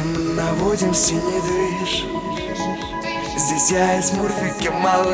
мы наводим синий движ. Здесь я и смурфики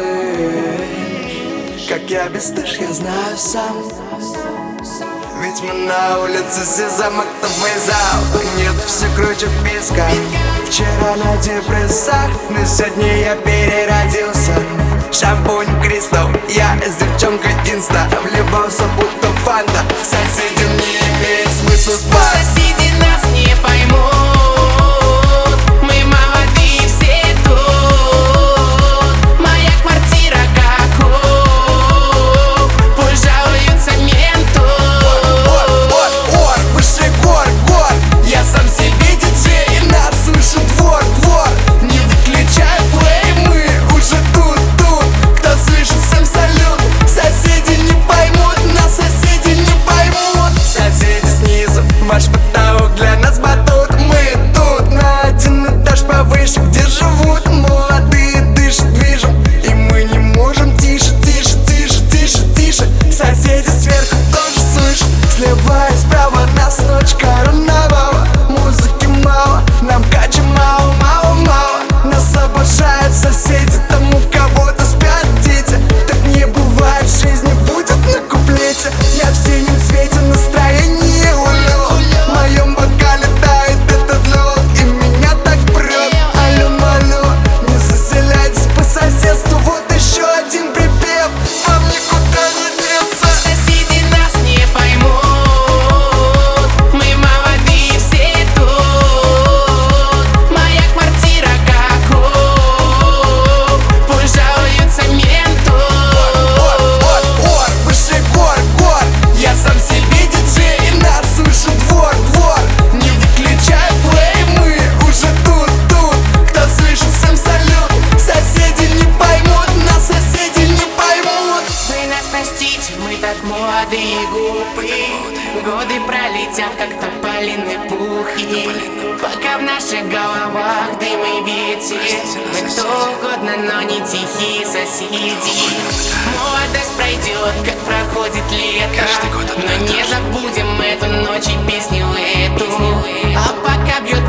малыш. Как я бесстыж, я знаю сам. Ведь мы на улице все замактовый зал. Нет, все круче писка. Вчера на депрессах, но сегодня я переродился. Шампунь Кристал, я с девчонкой инста. Вливался будто фанта. Соседям не имеет смысла спать. Соседи нас не поймут. Мы молодые все тут. Моя квартира как клуб. Пусть жалуются менту. Ор, выше гор. Я сам себе диджей, и нас слышит двор. Не выключай плей, мы уже тут. Кто слышит, всем салют. Соседи не поймут, нас соседи не поймут. Соседи снизу, ваш потолок для нас батут. Мы тут на один этаж повыше, где живут молодые, дышат движем. И мы не можем тише. Соседи сверху тоже слышат. Слева и справа нас ночь карнавала. Музыки мало, нам кача мало. Нас обожают соседи, там у кого-то спят дети. Так не бывает, в жизни будет на куплете. Я в синем цвете, настроение улет. В моем бокале тает этот лед, и меня так прет. Алло, не заселяйтесь по соседству. Вот еще один припев, вам никуда не деться. Соседи нас не поймут. Мы молодые все тут. Моя квартира как клуб. Пусть жалуются менту. Ор, выше гор. Я сам себе диджей, и нас слышит двор. Не выключай плей, мы уже тут. Кто слышит, всем салют. Соседи не поймут, нас соседи не поймут. Вы нас простите, мы так молоды и глупы. Годы пролетят, как тополиный пух. И пока в наших головах дым и ветер, мы кто угодно, но не тихие соседи. Молодость пройдет, как проходит лето, но не забудем эту ночь и песню эту. А пока бьет